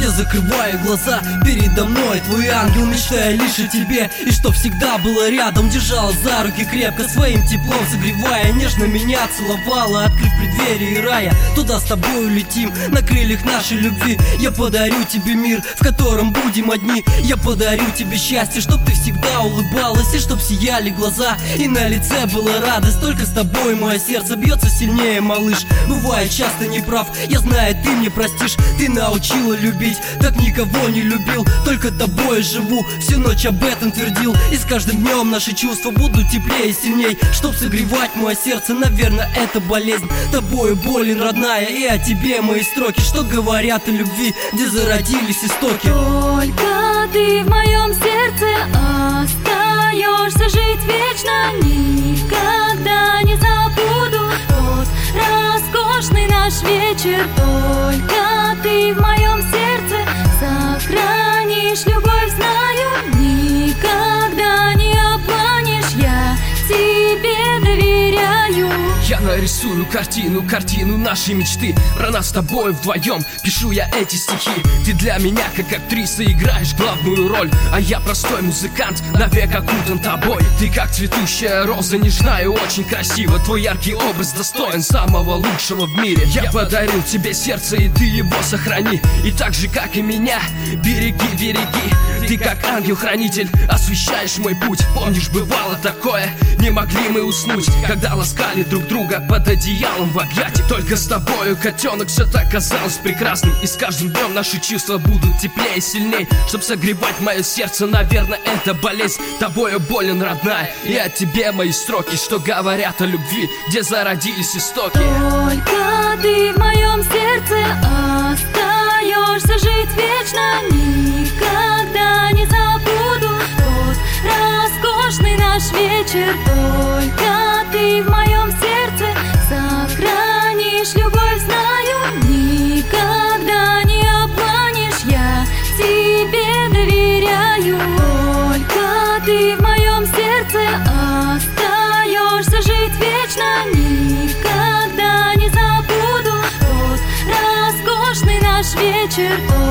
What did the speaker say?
Я закрываю глаза, передо мной твой ангел, мечтая лишь о тебе, и что всегда было рядом. Держала за руки крепко, своим теплом согревая, нежно меня целовала, открыв преддверие рая. Туда с тобой улетим, на крыльях нашей любви. Я подарю тебе мир, в котором будем одни. Я подарю тебе счастье, чтоб ты всегда улыбалась, и чтоб сияли глаза, и на лице была радость. Только с тобой мое сердце бьется сильнее, малыш. Бывает часто неправ, я знаю, ты мне простишь. Ты научила любить, так никого не любил. Только тобой живу, всю ночь об этом твердил. И с каждым днем наши чувства будут теплее и сильней. Чтоб согревать мое сердце, наверное, это болезнь. Тобою болен, родная, и о тебе мои строки, что говорят о любви, где зародились истоки. Только ты в моем сердце остаешься жить вечно. Никогда не забуду тот роскошный наш вечер. Только ты в моем сердце сохранишь любовь, знаю. Никогда не обманешь, я тебе доверяю. Я нарисую картину нашей мечты. Про нас с тобой вдвоем пишу я эти стихи. Ты для меня как актриса играешь главную роль, а я простой музыкант, навек окутан тобой. Ты как цветущая роза, нежная и очень красива. Твой яркий образ достоин самого лучшего в мире. Я подарил тебе сердце, и ты его сохрани. И так же, как и меня, береги, береги. Ты как ангел-хранитель, освещаешь мой путь. Помнишь, бывало такое, не могли мы уснуть, когда ласкали друг друга под одеялом в объятиях. Только с тобою, котенок, все так казалось прекрасным. И с каждым днем наши чувства будут теплее и сильней. Чтоб согревать мое сердце, наверное, это болезнь. Тобою болен, родная, и о тебе мои строки, что говорят о любви, где зародились истоки. Только ты в моем сердце остаешься жить вечно. Никогда не забуду тот роскошный наш вечер. Только ты в моем сердце сохранишь любовь, знаю. Никогда не обманешь, я тебе доверяю. Только ты в моем сердце остаешься жить вечно. Никогда не забуду тот роскошный наш вечер.